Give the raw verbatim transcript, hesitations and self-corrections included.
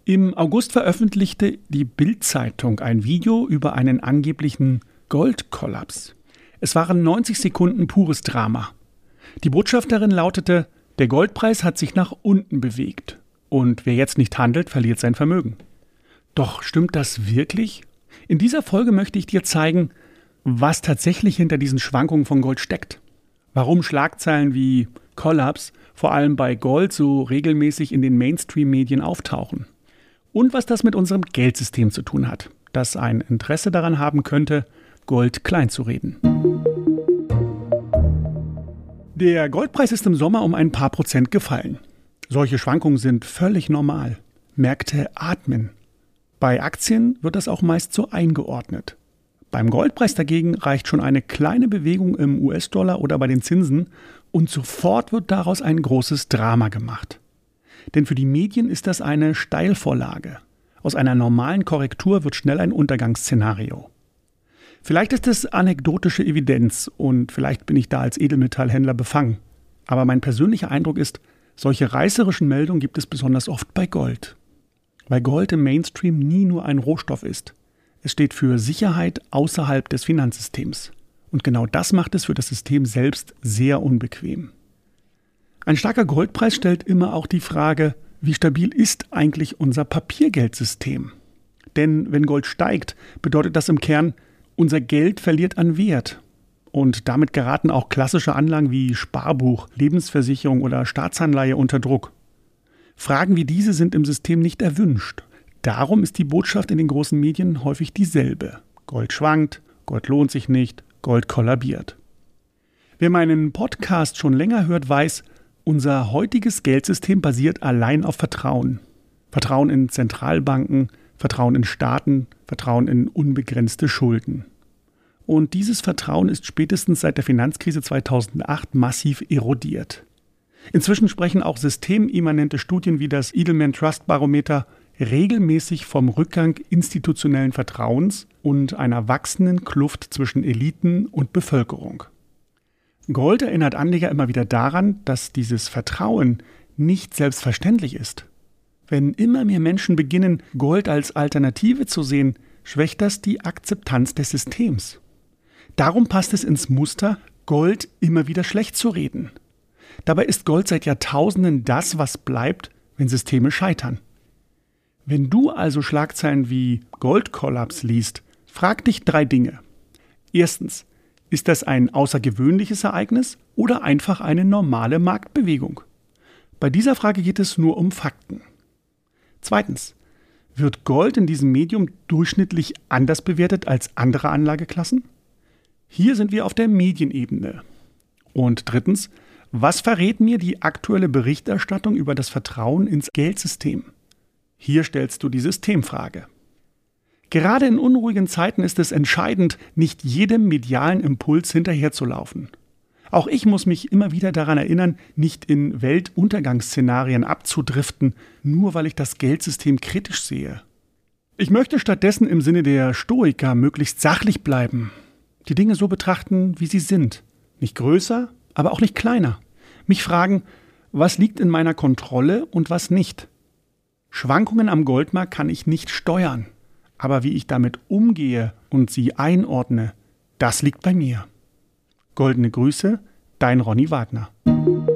Im August veröffentlichte die Bild-Zeitung ein Video über einen angeblichen Goldkollaps. Es waren neunzig Sekunden pures Drama. Die Botschaft darin lautete: Der Goldpreis hat sich nach unten bewegt und wer jetzt nicht handelt, verliert sein Vermögen. Doch stimmt das wirklich? In dieser Folge möchte ich dir zeigen, was tatsächlich hinter diesen Schwankungen von Gold steckt. Warum Schlagzeilen wie Kollaps vor allem bei Gold so regelmäßig in den Mainstream-Medien auftauchen. Und was das mit unserem Geldsystem zu tun hat, das ein Interesse daran haben könnte, Gold kleinzureden. Der Goldpreis ist im Sommer um ein paar Prozent gefallen. Solche Schwankungen sind völlig normal. Märkte atmen. Bei Aktien wird das auch meist so eingeordnet. Beim Goldpreis dagegen reicht schon eine kleine Bewegung im U S-Dollar oder bei den Zinsen und sofort wird daraus ein großes Drama gemacht. Denn für die Medien ist das eine Steilvorlage. Aus einer normalen Korrektur wird schnell ein Untergangsszenario. Vielleicht ist es anekdotische Evidenz und vielleicht bin ich da als Edelmetallhändler befangen. Aber mein persönlicher Eindruck ist, solche reißerischen Meldungen gibt es besonders oft bei Gold. Weil Gold im Mainstream nie nur ein Rohstoff ist. Es steht für Sicherheit außerhalb des Finanzsystems. Und genau das macht es für das System selbst sehr unbequem. Ein starker Goldpreis stellt immer auch die Frage, wie stabil ist eigentlich unser Papiergeldsystem? Denn wenn Gold steigt, bedeutet das im Kern, unser Geld verliert an Wert. Und damit geraten auch klassische Anlagen wie Sparbuch, Lebensversicherung oder Staatsanleihe unter Druck. Fragen wie diese sind im System nicht erwünscht. Darum ist die Botschaft in den großen Medien häufig dieselbe. Gold schwankt, Gold lohnt sich nicht, Gold kollabiert. Wer meinen Podcast schon länger hört, weiß, unser heutiges Geldsystem basiert allein auf Vertrauen. Vertrauen in Zentralbanken, Vertrauen in Staaten, Vertrauen in unbegrenzte Schulden. Und dieses Vertrauen ist spätestens seit der Finanzkrise zweitausendacht massiv erodiert. Inzwischen sprechen auch systemimmanente Studien wie das Edelman Trust Barometer regelmäßig vom Rückgang institutionellen Vertrauens und einer wachsenden Kluft zwischen Eliten und Bevölkerung. Gold erinnert Anleger immer wieder daran, dass dieses Vertrauen nicht selbstverständlich ist. Wenn immer mehr Menschen beginnen, Gold als Alternative zu sehen, schwächt das die Akzeptanz des Systems. Darum passt es ins Muster, Gold immer wieder schlecht zu reden. Dabei ist Gold seit Jahrtausenden das, was bleibt, wenn Systeme scheitern. Wenn du also Schlagzeilen wie Goldkollaps liest, frag dich drei Dinge. Erstens, ist das ein außergewöhnliches Ereignis oder einfach eine normale Marktbewegung? Bei dieser Frage geht es nur um Fakten. Zweitens, wird Gold in diesem Medium durchschnittlich anders bewertet als andere Anlageklassen? Hier sind wir auf der Medienebene. Und drittens, was verrät mir die aktuelle Berichterstattung über das Vertrauen ins Geldsystem? Hier stellst du die Systemfrage. Gerade in unruhigen Zeiten ist es entscheidend, nicht jedem medialen Impuls hinterherzulaufen. Auch ich muss mich immer wieder daran erinnern, nicht in Weltuntergangsszenarien abzudriften, nur weil ich das Geldsystem kritisch sehe. Ich möchte stattdessen im Sinne der Stoiker möglichst sachlich bleiben, die Dinge so betrachten, wie sie sind. Nicht größer, aber auch nicht kleiner. Mich fragen, was liegt in meiner Kontrolle und was nicht. Schwankungen am Goldmarkt kann ich nicht steuern. Aber wie ich damit umgehe und sie einordne, das liegt bei mir. Goldene Grüße, dein Ronny Wagner.